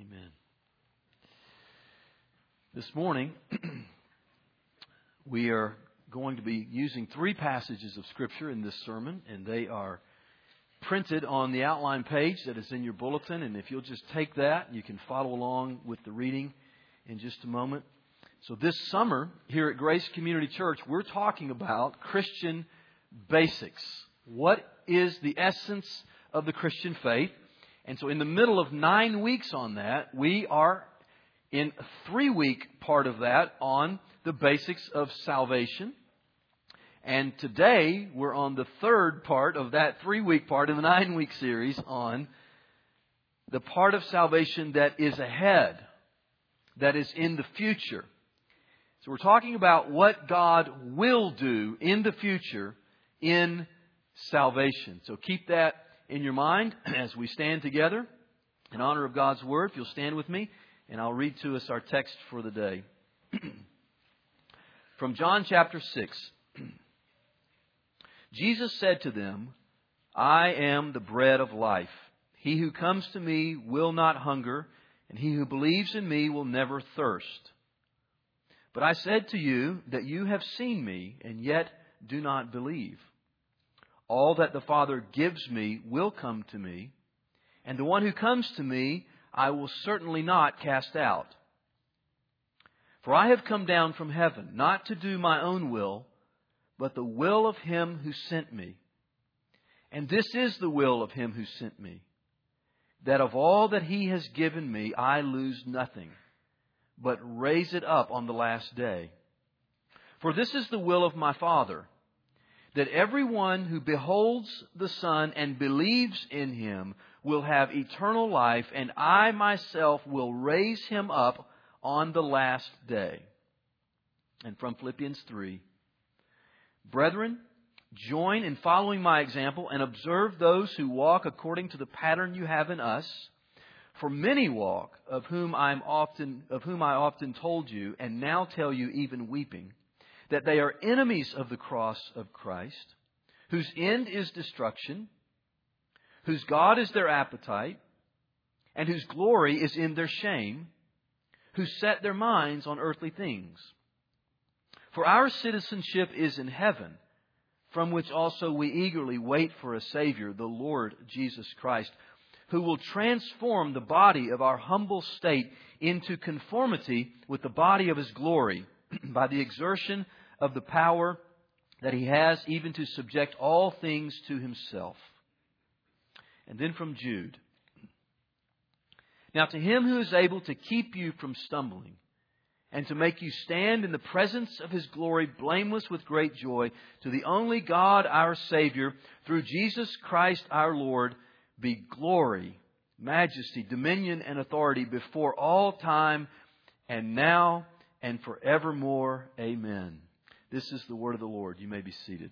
Amen. This morning, we are going to be using three passages of Scripture in this sermon, and they are printed on the outline page that is in your bulletin. And if you'll just take that, you can follow along with the reading in just a moment. So this summer, here at Grace Community Church, we're talking about Christian basics. What is the essence of the Christian faith? And so in the middle of 9 weeks on that, we are in a 3-week part of that on the basics of salvation. And today we're on the third part of that 3-week part in the 9-week series on the part of salvation that is ahead, that is in the future. So we're talking about what God will do in the future in salvation. So keep that in your mind as we stand together in honor of God's Word. If you'll stand with me, and I'll read to us our text for the day. From John chapter 6. Jesus said to them, I am the bread of life. He who comes to me will not hunger, and he who believes in me will never thirst. But I said to you that you have seen me, and yet do not believe. All that the Father gives me will come to me, and the one who comes to me I will certainly not cast out. For I have come down from heaven, not to do my own will, but the will of Him who sent me. And this is the will of Him who sent me, that of all that He has given me I lose nothing, but raise it up on the last day. For this is the will of my Father, that everyone who beholds the Son and believes in Him will have eternal life, and I myself will raise him up on the last day. And from Philippians 3, Brethren, join in following my example and observe those who walk according to the pattern you have in us. For many walk, of whom I often told you, and now tell you even weeping, that they are enemies of the cross of Christ, whose end is destruction, whose God is their appetite, and whose glory is in their shame, who set their minds on earthly things. For our citizenship is in heaven, from which also we eagerly wait for a Savior, the Lord Jesus Christ, who will transform the body of our humble state into conformity with the body of His glory, by the exertion of the power that He has even to subject all things to Himself. And then from Jude. Now to Him who is able to keep you from stumbling, and to make you stand in the presence of His glory blameless with great joy, to the only God our Savior, through Jesus Christ our Lord, be glory, majesty, dominion, and authority before all time, and now and forevermore. Amen. This is the word of the Lord. You may be seated.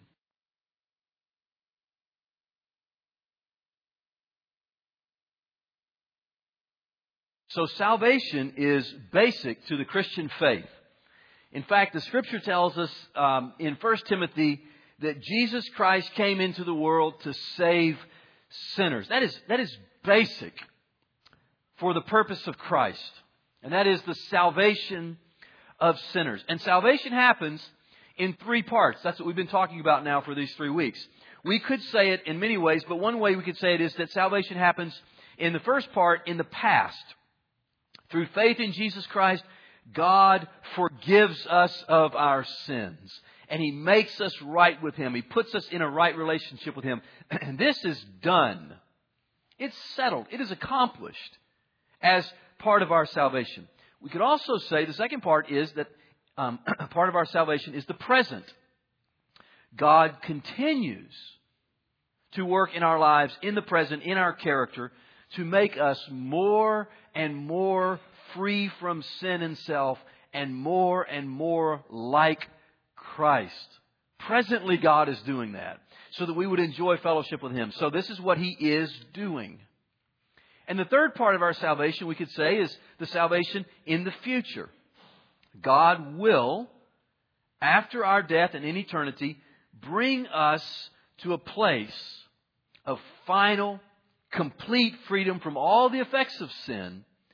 So salvation is basic to the Christian faith. In fact, the Scripture tells us in 1 Timothy that Jesus Christ came into the world to save sinners. That is basic for the purpose of Christ. And that is the salvation of sinners. And salvation happens in 3 parts. That's what we've been talking about now for these 3 weeks. We could say it in many ways, but one way we could say it is that salvation happens in the first part in the past. Through faith in Jesus Christ, God forgives us of our sins. And He makes us right with Him. He puts us in a right relationship with Him. And this is done. It's settled. It is accomplished as part of our salvation. We could also say the second part is that part of our salvation is the present. God continues to work in our lives, in the present, in our character, to make us more and more free from sin and self, and more like Christ. Presently, God is doing that so that we would enjoy fellowship with Him. So this is what He is doing. And the third part of our salvation, we could say, is the salvation in the future. God will, after our death and in eternity, bring us to a place of final, complete freedom from all the effects of sin,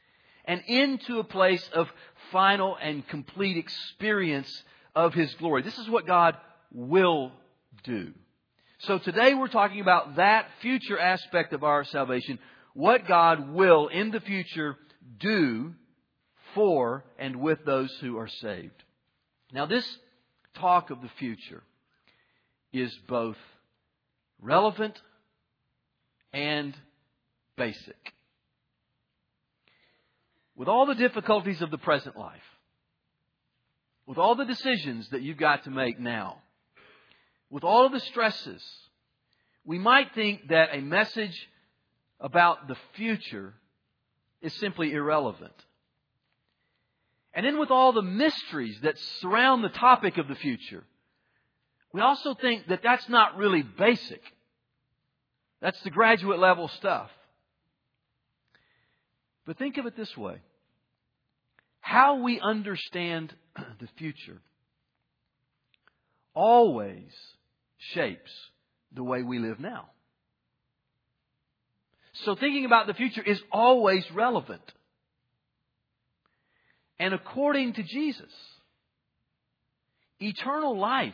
and into a place of final and complete experience of His glory. This is what God will do. So today we're talking about that future aspect of our salvation, what God will in the future do for and with those who are saved. Now this talk of the future is both relevant and basic. With all the difficulties of the present life, with all the decisions that you've got to make now, with all of the stresses, we might think that a message about the future is simply irrelevant. And then with all the mysteries that surround the topic of the future, we also think that that's not really basic. That's the graduate level stuff. But think of it this way. How we understand the future always shapes the way we live now. So thinking about the future is always relevant. And according to Jesus, eternal life,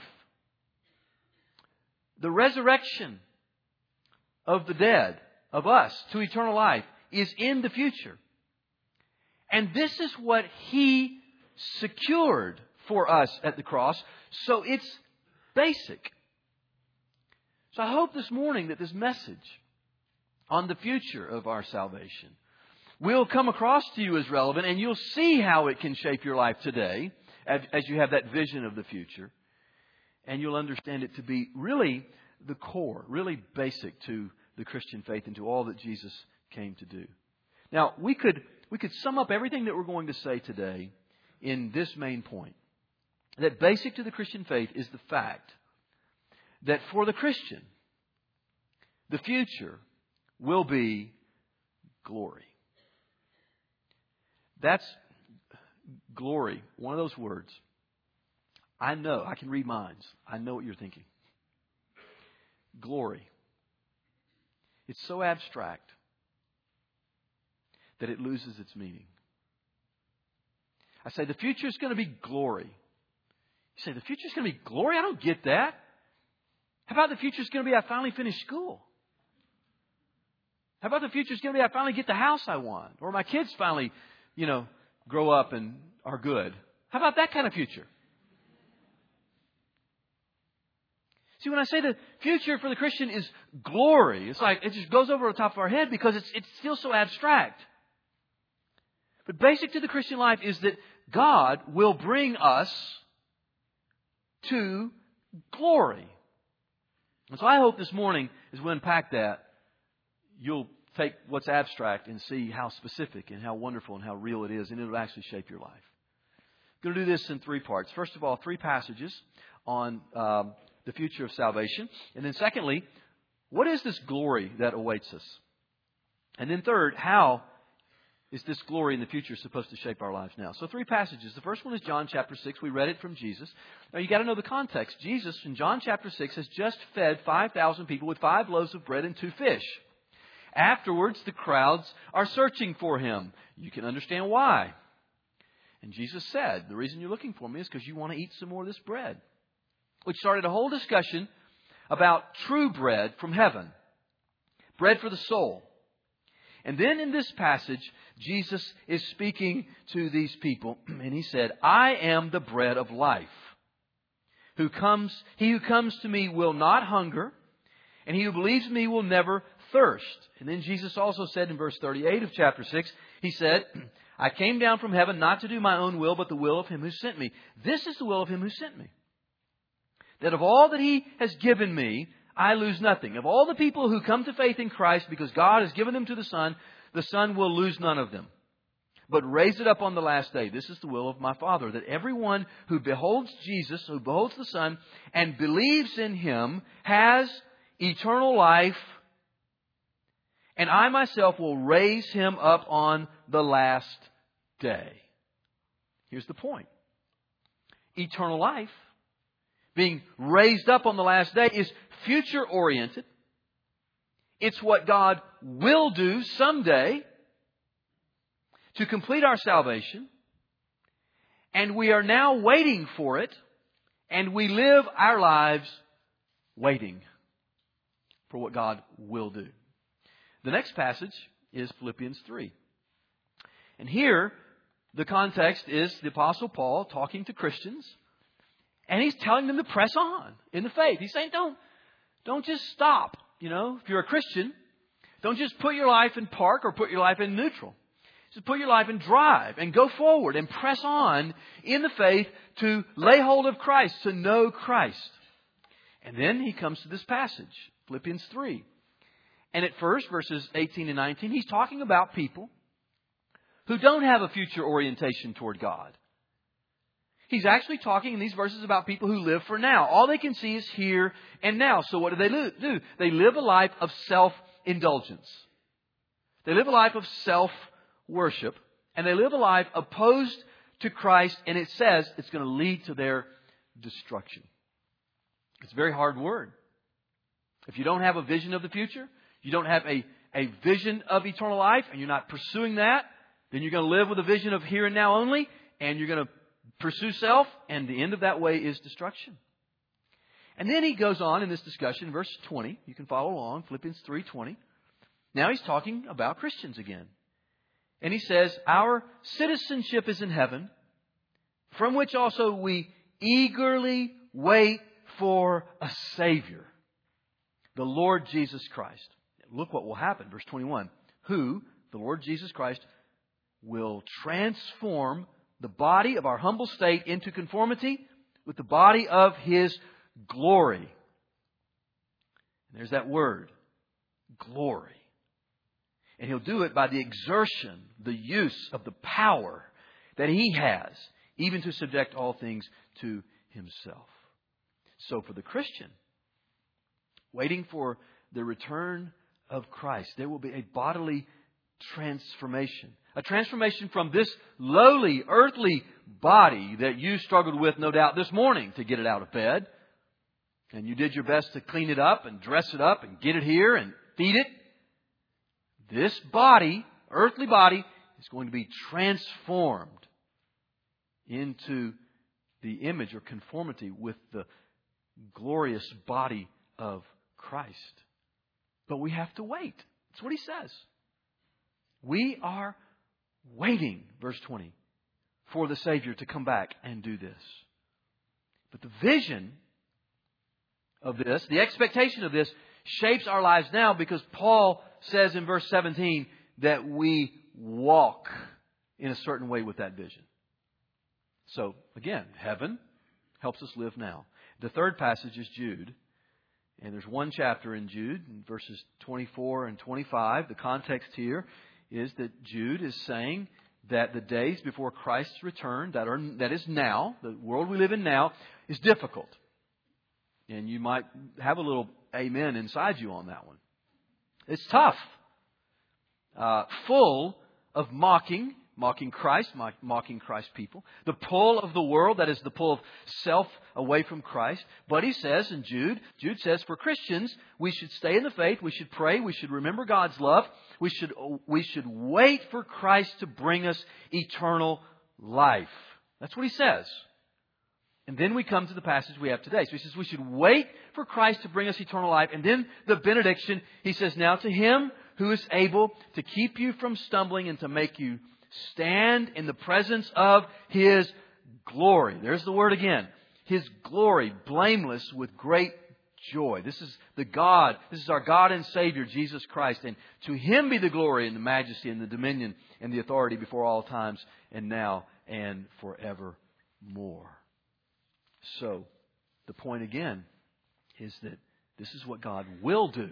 the resurrection of the dead, of us to eternal life, is in the future. And this is what He secured for us at the cross. So it's basic. So I hope this morning that this message on the future of our salvation will come across to you as relevant, and you'll see how it can shape your life today as you have that vision of the future. And you'll understand it to be really the core, really basic to the Christian faith and to all that Jesus came to do. Now, we could sum up everything that we're going to say today in this main point. That basic to the Christian faith is the fact that for the Christian, the future will be glory. That's glory, one of those words. I know, I can read minds. I know what you're thinking. Glory. It's so abstract that it loses its meaning. I say the future is going to be glory. You say the future is going to be glory? I don't get that. How about the future is going to be I finally finish school? How about the future is going to be I finally get the house I want? Or my kids finally, grow up and are good? How about that kind of future? See, when I say the future for the Christian is glory, it's like it just goes over the top of our head because it's still so abstract. But basic to the Christian life is that God will bring us to glory. And so I hope this morning, as we unpack that, you'll take what's abstract and see how specific and how wonderful and how real it is, and it'll actually shape your life. I'm going to do this in 3 parts. First of all, 3 passages on the future of salvation. And then secondly, what is this glory that awaits us? And then third, how is this glory in the future supposed to shape our lives now? So 3 passages. The first one is John chapter 6. We read it from Jesus. Now you got to know the context. Jesus in John chapter 6 has just fed 5,000 people with 5 loaves of bread and 2 fish. Afterwards, the crowds are searching for Him. You can understand why. And Jesus said, the reason you're looking for me is because you want to eat some more of this bread. Which started a whole discussion about true bread from heaven. Bread for the soul. And then in this passage, Jesus is speaking to these people. And He said, I am the bread of life. He who comes to me will not hunger. And he who believes in me will never thirst. And then Jesus also said in verse 38 of chapter 6, He said, I came down from heaven not to do my own will, but the will of Him who sent me. This is the will of Him who sent me. That of all that He has given me, I lose nothing. Of all the people who come to faith in Christ because God has given them to the Son will lose none of them, but raise it up on the last day. This is the will of my Father, that everyone who beholds Jesus, who beholds the Son, and believes in Him has eternal life, and I myself will raise him up on the last day. Here's the point. Eternal life, being raised up on the last day, is future-oriented. It's what God will do someday. to complete our salvation, and we are now waiting for it, and we live our lives waiting for what God will do. The next passage is Philippians 3. And here, the context is the Apostle Paul talking to Christians, and he's telling them to press on in the faith. He's saying, don't just stop. You know, if you're a Christian, don't just put your life in park or put your life in neutral. Just put your life in drive and go forward and press on in the faith to lay hold of Christ, to know Christ. And then he comes to this passage, Philippians 3. And at first, verses 18 and 19, he's talking about people who don't have a future orientation toward God. He's actually talking in these verses about people who live for now. All they can see is here and now. So what do? They live a life of self-indulgence. They live a life of self-worship. And they live a life opposed to Christ. And it says it's going to lead to their destruction. It's a very hard word. If you don't have a vision of the future, you don't have a vision of eternal life, and you're not pursuing that, then you're going to live with a vision of here and now only, and you're going to pursue self, and the end of that way is destruction. And then he goes on in this discussion, verse 20. You can follow along, Philippians 3:20. Now he's talking about Christians again. And he says, our citizenship is in heaven, from which also we eagerly wait for a Savior, the Lord Jesus Christ. Look what will happen, verse 21. Who, the Lord Jesus Christ, will transform the body of our humble state into conformity with the body of His glory. And there's that word, glory. And He'll do it by the exertion, the use of the power that He has, even to subject all things to Himself. So for the Christian, waiting for the return of Christ, there will be a bodily transformation. A transformation from this lowly, earthly body that you struggled with, no doubt, this morning to get it out of bed. And you did your best to clean it up and dress it up and get it here and feed it. This body, earthly body, is going to be transformed into the image or conformity with the glorious body of Christ. But we have to wait. That's what he says. We are waiting, verse 20, for the Savior to come back and do this. But the vision of this, the expectation of this, shapes our lives now, because Paul says in verse 17 that we walk in a certain way with that vision. So, again, heaven helps us live now. The third passage is Jude. And there's one chapter in Jude, in verses 24 and 25. The context here is that Jude is saying that the days before Christ's return, that is now, the world we live in now, is difficult. And you might have a little amen inside you on that one. It's tough. Full of mocking Christ, mocking Christ's people. The pull of the world, that is the pull of self away from Christ. But he says in Jude says for Christians, we should stay in the faith, we should pray, we should remember God's love, we should wait for Christ to bring us eternal life. That's what he says. And then we come to the passage we have today. So he says we should wait for Christ to bring us eternal life. And then the benediction, he says, now to Him who is able to keep you from stumbling and to make you stand in the presence of His glory. There's the word again. His glory, blameless with great joy. This is our God and Savior, Jesus Christ. And to Him be the glory and the majesty and the dominion and the authority before all times and now and forevermore. So, the point again is that this is what God will do.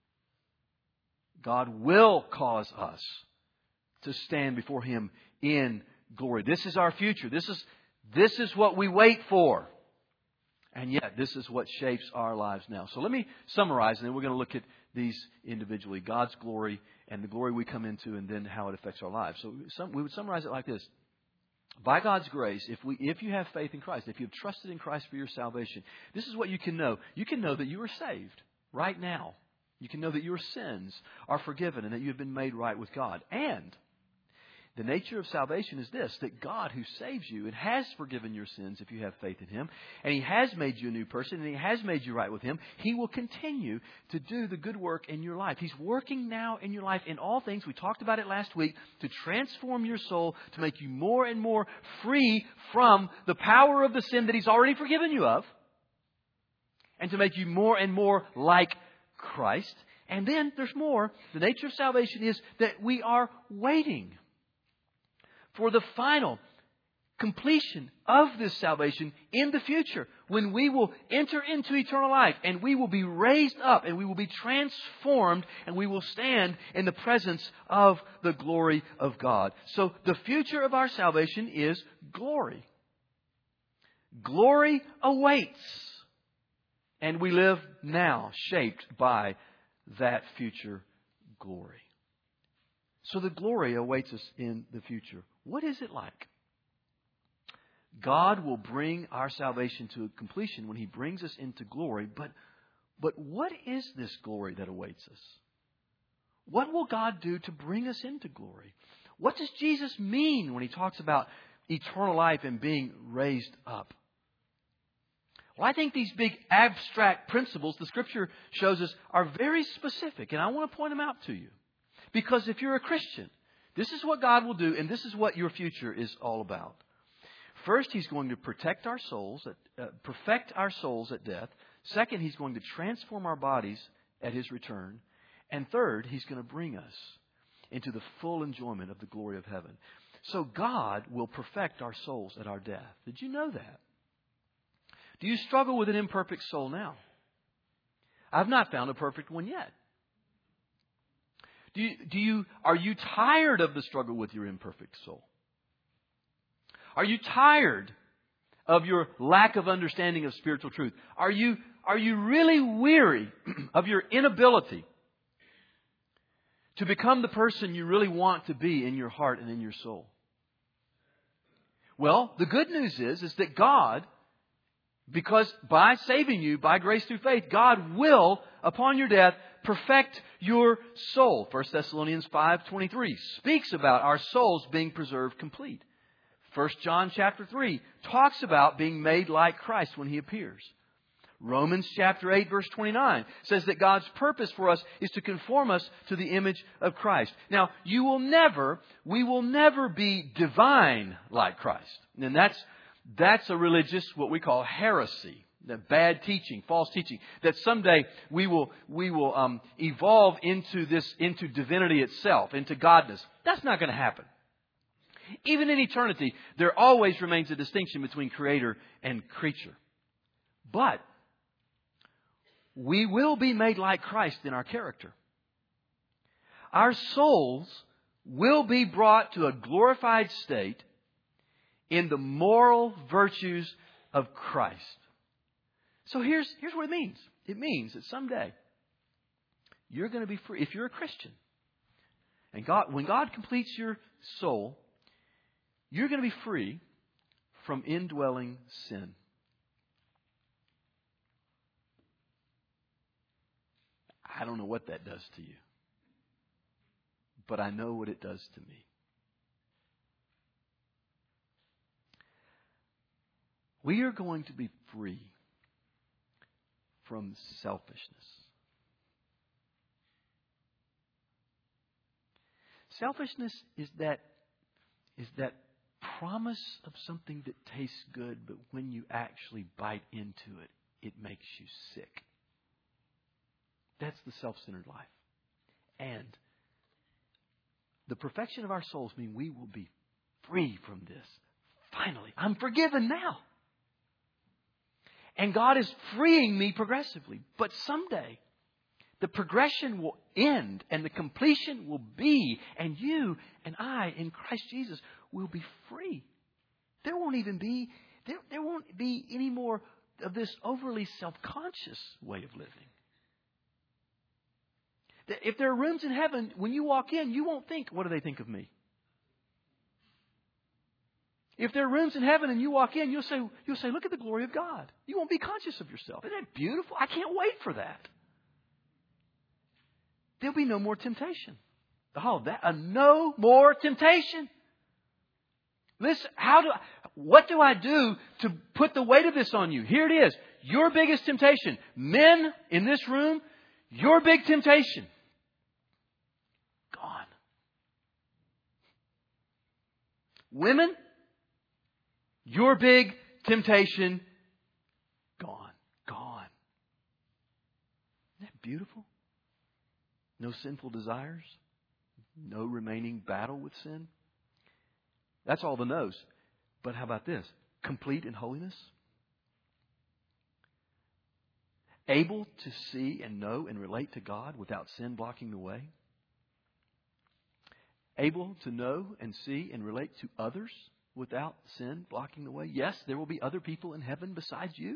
God will cause us to stand before Him in glory. This is our future. This is what we wait for. And yet, this is what shapes our lives now. So let me summarize, and then we're going to look at these individually. God's glory and the glory we come into, and then how it affects our lives. So we would summarize it like this. By God's grace, if you have faith in Christ, if you have trusted in Christ for your salvation, this is what you can know. You can know that you are saved right now. You can know that your sins are forgiven and that you have been made right with God. And The nature of salvation is this, that God who saves you and has forgiven your sins if you have faith in Him, and He has made you a new person, and He has made you right with Him, He will continue to do the good work in your life. He's working now in your life in all things. We talked about it last week, to transform your soul, to make you more and more free from the power of the sin that He's already forgiven you of, and to make you more and more like Christ. And then there's more. The nature of salvation is that we are waiting for the final completion of this salvation in the future, when we will enter into eternal life and we will be raised up and we will be transformed and we will stand in the presence of the glory of God. So the future of our salvation is glory. Glory awaits, and we live now shaped by that future glory. So the glory awaits us in the future. What is it like? God will bring our salvation to completion when He brings us into glory. But what is this glory that awaits us? What will God do to bring us into glory? What does Jesus mean when He talks about eternal life and being raised up? Well, I think these big abstract principles the Scripture shows us are very specific, and I want to point them out to you. Because if you're a Christian, this is what God will do, and this is what your future is all about. First, He's going to protect our souls, perfect our souls at death. Second, He's going to transform our bodies at His return. And third, He's going to bring us into the full enjoyment of the glory of heaven. So God will perfect our souls at our death. Did you know that? Do you struggle with an imperfect soul now? I've not found a perfect one yet. Are you tired of the struggle with your imperfect soul? Are you tired of your lack of understanding of spiritual truth? Are you really weary of your inability to become the person you really want to be in your heart and in your soul? Well, the good news is that God, because by saving you by grace through faith, God will, upon your death, perfect your soul. 1 Thessalonians 5:23 speaks about our souls being preserved complete. 1 John chapter 3 talks about being made like Christ when He appears. Romans chapter 8 verse 29 says that God's purpose for us is to conform us to the image of Christ. Now, we will never be divine like Christ. And that's a religious, what we call heresy. The bad teaching, false teaching, that someday we will evolve into divinity itself, into godness. That's not going to happen. Even in eternity, there always remains a distinction between creator and creature. But we will be made like Christ in our character. Our souls will be brought to a glorified state in the moral virtues of Christ. So here's what it means. It means that someday you're going to be free. If you're a Christian, and when God completes your soul, you're going to be free from indwelling sin. I don't know what that does to you, but I know what it does to me. We are going to be free from selfishness. Selfishness is that promise of something that tastes good, but when you actually bite into it, it makes you sick. That's the self-centered life. And the perfection of our souls mean we will be free from this. Finally, I'm forgiven now. And God is freeing me progressively. But someday, the progression will end and the completion will be, and you and I in Christ Jesus will be free. There won't be any more of this overly self-conscious way of living. If there are rooms in heaven, when you walk in, you won't think, what do they think of me? If there are rooms in heaven and you walk in, you'll say, look at the glory of God. You won't be conscious of yourself. Isn't that beautiful? I can't wait for that. There'll be no more temptation. No more temptation. Listen, what do I do to put the weight of this on you? Here it is. Your biggest temptation. Men in this room, your big temptation. Gone. Women, your big temptation. Gone. Gone. Isn't that beautiful? No sinful desires. No remaining battle with sin. That's all the no's. But how about this? Complete in holiness. Able to see and know and relate to God without sin blocking the way. Able to know and see and relate to others without sin blocking the way. Yes, there will be other people in heaven besides you.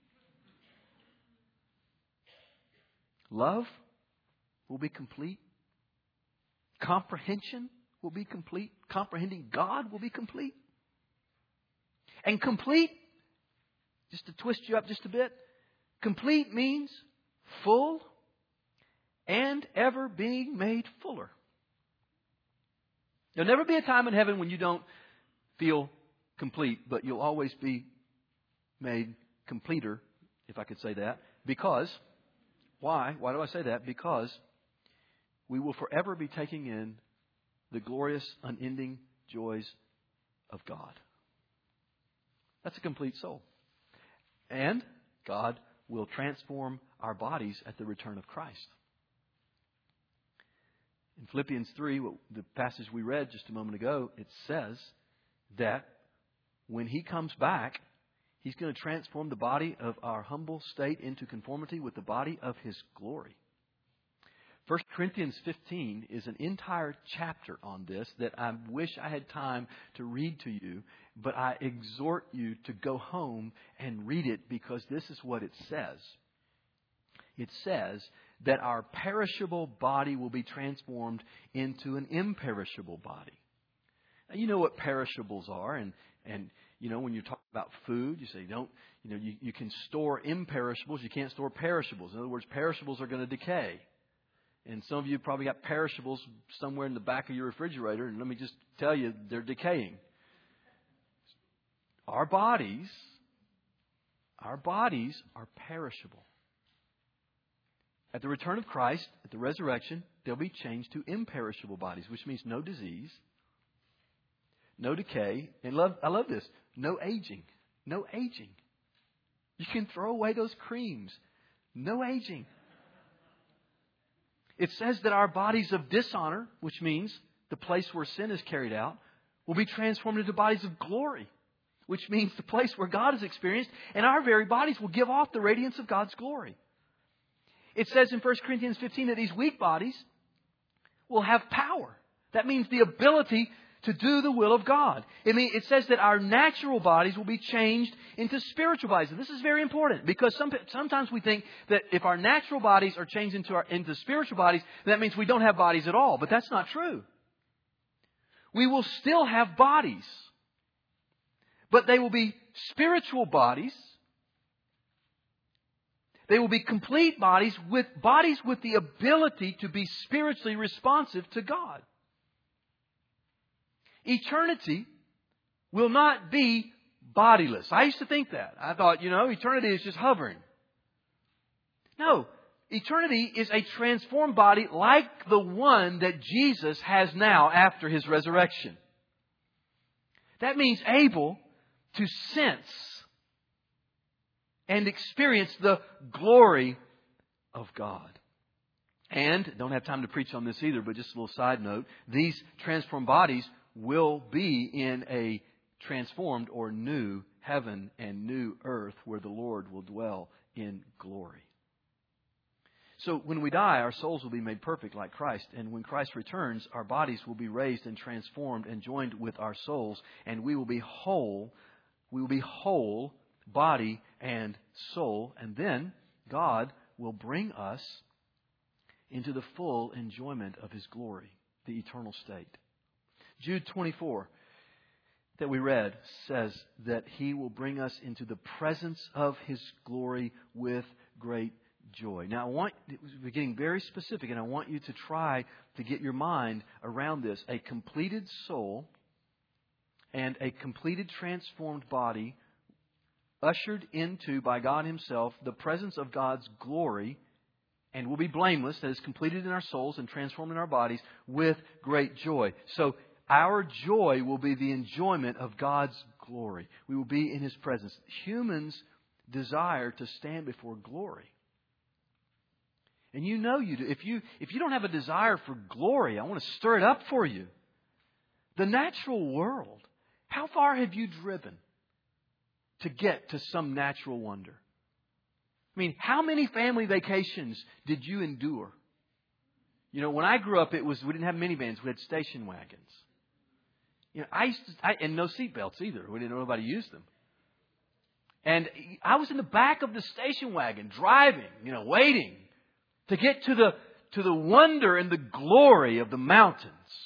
Love will be complete. Comprehension will be complete. Comprehending God will be complete. And complete, just to twist you up just a bit, complete means full and ever being made fuller. There'll never be a time in heaven when you don't feel complete, but you'll always be made completer, if I could say that. Because, why? Why do I say that? Because we will forever be taking in the glorious, unending joys of God. That's a complete soul. And God will transform our bodies at the return of Christ. In Philippians 3, the passage we read just a moment ago, it says that when He comes back, He's going to transform the body of our humble state into conformity with the body of His glory. 1 Corinthians 15 is an entire chapter on this that I wish I had time to read to you, but I exhort you to go home and read it because this is what it says. It says that our perishable body will be transformed into an imperishable body. Now, you know what perishables are, and you know when you talk about food, you say you can store imperishables, you can't store perishables. In other words, perishables are going to decay. And some of you probably got perishables somewhere in the back of your refrigerator. And let me just tell you, they're decaying. Our bodies are perishable. At the return of Christ, at the resurrection, they'll be changed to imperishable bodies, which means no disease, no decay, and I love this, no aging. No aging. You can throw away those creams. No aging. It says that our bodies of dishonor, which means the place where sin is carried out, will be transformed into bodies of glory, which means the place where God is experienced, and our very bodies will give off the radiance of God's glory. It says in 1 Corinthians 15 that these weak bodies will have power. That means the ability to do the will of God. It says that our natural bodies will be changed into spiritual bodies. And this is very important because sometimes we think that if our natural bodies are changed into spiritual bodies, that means we don't have bodies at all. But that's not true. We will still have bodies. But they will be spiritual bodies. They will be complete bodies with the ability to be spiritually responsive to God. Eternity will not be bodiless. I used to think that. I thought, eternity is just hovering. No, eternity is a transformed body like the one that Jesus has now after His resurrection. That means able to sense and experience the glory of God. And, don't have time to preach on this either, but just a little side note, these transformed bodies will be in a transformed or new heaven and new earth where the Lord will dwell in glory. So when we die, our souls will be made perfect like Christ. And when Christ returns, our bodies will be raised and transformed and joined with our souls. And we will be whole. We will be whole, body and soul. And then God will bring us into the full enjoyment of His glory, the eternal state. Jude 24 that we read says that He will bring us into the presence of His glory with great joy. Now, we're getting very specific, and I want you to try to get your mind around this. A completed soul and a completed, transformed body ushered into, by God Himself, the presence of God's glory, and will be blameless, that is completed in our souls and transformed in our bodies with great joy. So our joy will be the enjoyment of God's glory. We will be in His presence. Humans desire to stand before glory. And you know you do. If you don't have a desire for glory, I want to stir it up for you. The natural world, how far have you driven to get to some natural wonder? I mean, how many family vacations did you endure? You know, when I grew up, we didn't have minivans, we had station wagons. You know, and no seatbelts either. We didn't know nobody used them. And I was in the back of the station wagon, driving, waiting to get to the wonder and the glory of the mountains.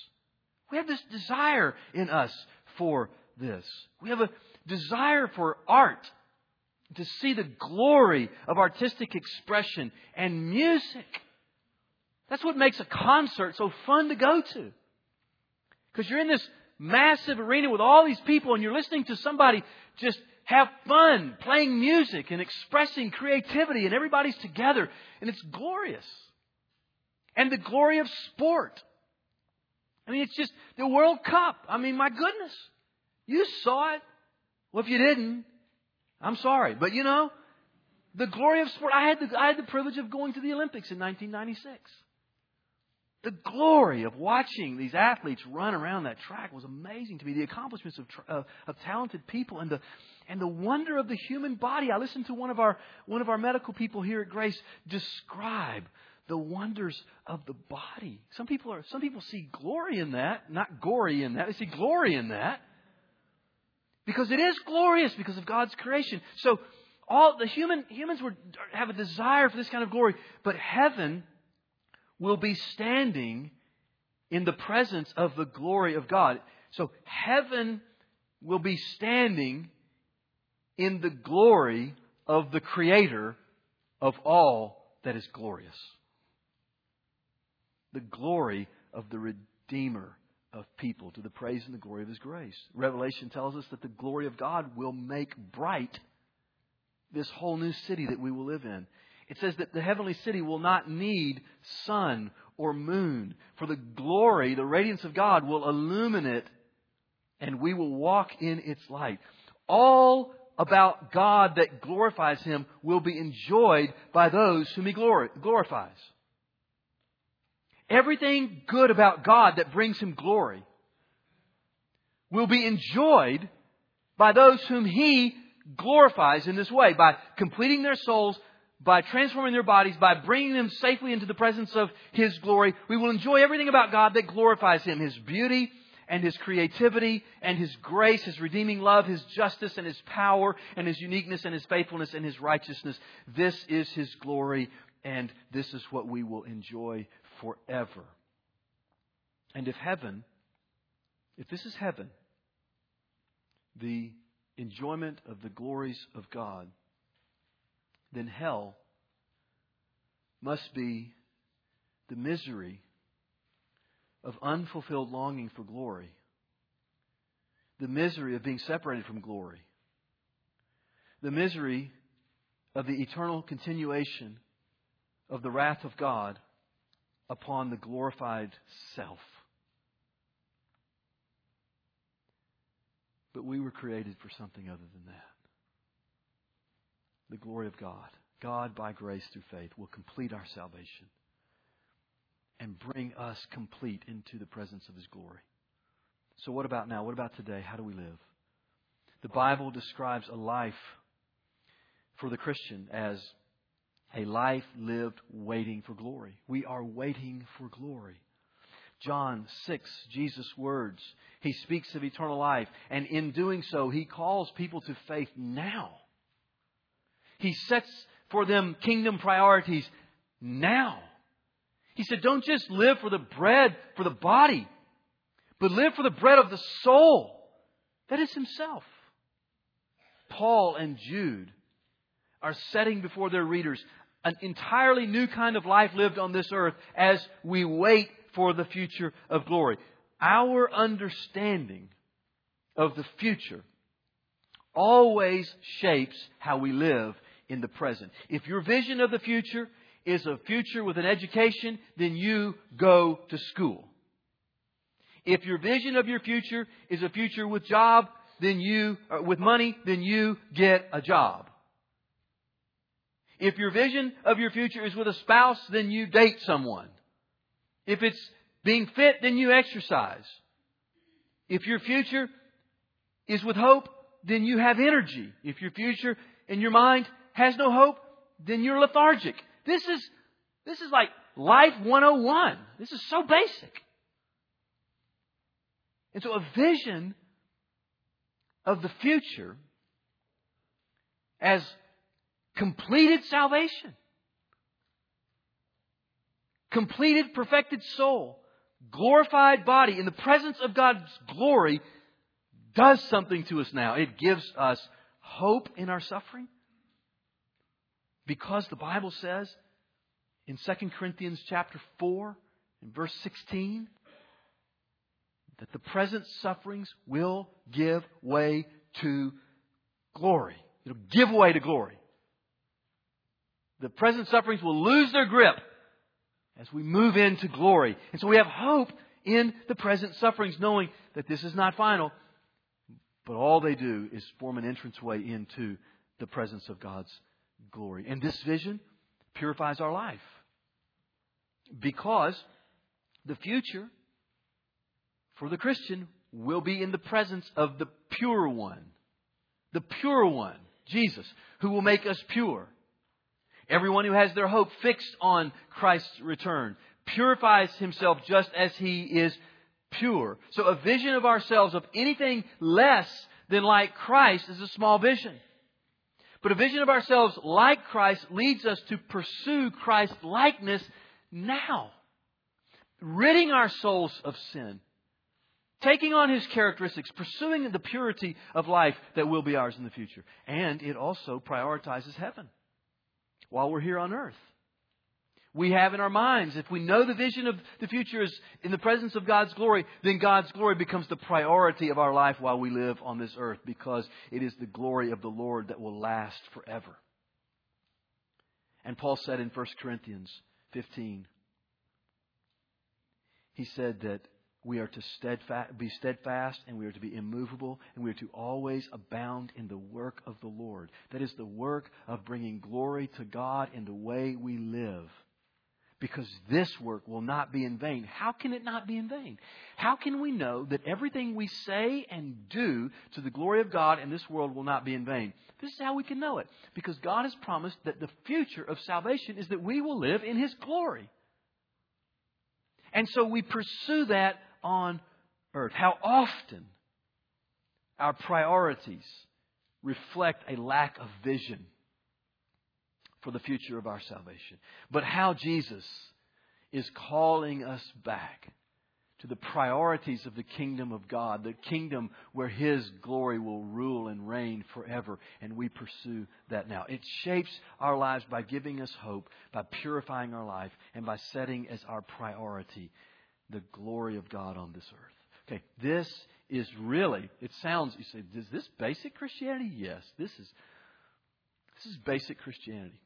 We have this desire in us for this. We have a desire for art, to see the glory of artistic expression and music. That's what makes a concert so fun to go to. Because you're in this massive arena with all these people and you're listening to somebody just have fun playing music and expressing creativity, and everybody's together, and it's glorious. And the glory of sport. I mean, it's just the World Cup. I mean, my goodness. You saw it. Well, if you didn't, I'm sorry. But the glory of sport. I had the privilege of going to the Olympics in 1996. The glory of watching these athletes run around that track was amazing to me. The accomplishments of talented people and the wonder of the human body. I listened to one of our medical people here at Grace describe the wonders of the body. Some people see glory in that, not gory in that. They see glory in that because it is glorious because of God's creation. So all the humans have a desire for this kind of glory, but heaven will be standing in the presence of the glory of God. So heaven will be standing in the glory of the Creator of all that is glorious. The glory of the Redeemer of people, to the praise and the glory of His grace. Revelation tells us that the glory of God will make bright this whole new city that we will live in. It says that the heavenly city will not need sun or moon. For the glory, the radiance of God will illumine it, and we will walk in its light. All about God that glorifies Him will be enjoyed by those whom He glorifies. Everything good about God that brings Him glory will be enjoyed by those whom He glorifies in this way, by completing their souls, by transforming their bodies, by bringing them safely into the presence of His glory. We will enjoy everything about God that glorifies Him. His beauty and His creativity and His grace, His redeeming love, His justice and His power and His uniqueness and His faithfulness and His righteousness. This is His glory, and this is what we will enjoy forever. And if this is heaven, the enjoyment of the glories of God, then hell must be the misery of unfulfilled longing for glory, the misery of being separated from glory, the misery of the eternal continuation of the wrath of God upon the glorified self. But we were created for something other than that. The glory of God. God, by grace through faith, will complete our salvation and bring us complete into the presence of His glory. So what about now? What about today? How do we live? The Bible describes a life for the Christian as a life lived waiting for glory. We are waiting for glory. John 6, Jesus' words. He speaks of eternal life. And in doing so, He calls people to faith now. He sets for them kingdom priorities now. He said, don't just live for the bread for the body, but live for the bread of the soul. That is Himself. Paul and Jude are setting before their readers an entirely new kind of life lived on this earth as we wait for the future of glory. Our understanding of the future always shapes how we live in the present. If your vision of the future is a future with an education, then you go to school. If your vision of your future is a future with with money, then you get a job. If your vision of your future is with a spouse, then you date someone. If it's being fit, then you exercise. If your future is with hope, then you have energy. If your future in your mind has no hope, then you're lethargic. This is like Life 101. This is so basic. And so a vision of the future as completed salvation, completed, perfected soul, glorified body in the presence of God's glory does something to us now. It gives us hope in our suffering. Because the Bible says in 2 Corinthians chapter 4 and verse 16 that the present sufferings will give way to glory. It'll give way to glory. The present sufferings will lose their grip as we move into glory. And so we have hope in the present sufferings, knowing that this is not final, but all they do is form an entranceway into the presence of God's glory. And this vision purifies our life. Because the future for the Christian will be in the presence of the pure one. The pure one, Jesus, who will make us pure. Everyone who has their hope fixed on Christ's return purifies himself just as he is pure. So a vision of ourselves of anything less than like Christ is a small vision. But a vision of ourselves like Christ leads us to pursue Christ's likeness now. Ridding our souls of sin. Taking on His characteristics. Pursuing the purity of life that will be ours in the future. And it also prioritizes heaven while we're here on earth. We have in our minds, if we know the vision of the future is in the presence of God's glory, then God's glory becomes the priority of our life while we live on this earth, because it is the glory of the Lord that will last forever. And Paul said in 1 Corinthians 15, he said that we are to be steadfast, and we are to be immovable, and we are to always abound in the work of the Lord. That is the work of bringing glory to God in the way we live. Because this work will not be in vain. How can it not be in vain? How can we know that everything we say and do to the glory of God in this world will not be in vain? This is how we can know it. Because God has promised that the future of salvation is that we will live in His glory. And so we pursue that on earth. How often our priorities reflect a lack of vision for the future of our salvation. But how Jesus is calling us back to the priorities of the kingdom of God, the kingdom where His glory will rule and reign forever. And we pursue that now. It shapes our lives by giving us hope, by purifying our life, and by setting as our priority the glory of God on this earth. Okay, this is really, it sounds, you say, is this basic Christianity? Yes, this is basic Christianity.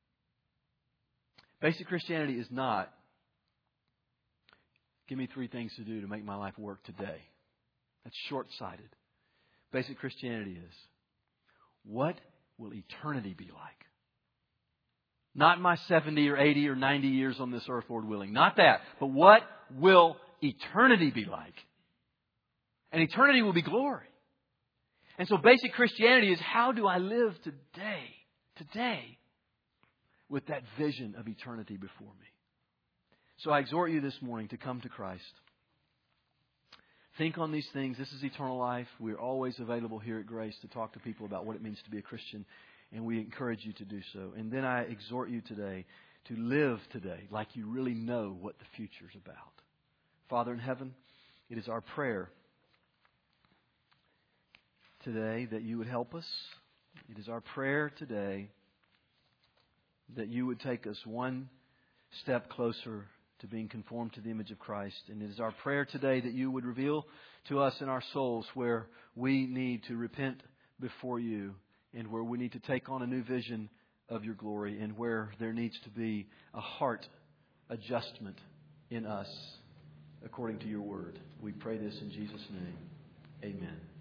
Basic Christianity is not, give me 3 things to do to make my life work today. That's short-sighted. Basic Christianity is, what will eternity be like? Not my 70 or 80 or 90 years on this earth, Lord willing. Not that. But what will eternity be like? And eternity will be glory. And so basic Christianity is, how do I live today, with that vision of eternity before me? So I exhort you this morning to come to Christ. Think on these things. This is eternal life. We're always available here at Grace to talk to people about what it means to be a Christian. And we encourage you to do so. And then I exhort you today to live today like you really know what the future's about. Father in heaven, it is our prayer today that you would help us. It is our prayer today that you would take us one step closer to being conformed to the image of Christ. And it is our prayer today that you would reveal to us in our souls where we need to repent before you and where we need to take on a new vision of your glory and where there needs to be a heart adjustment in us according to your word. We pray this in Jesus' name. Amen.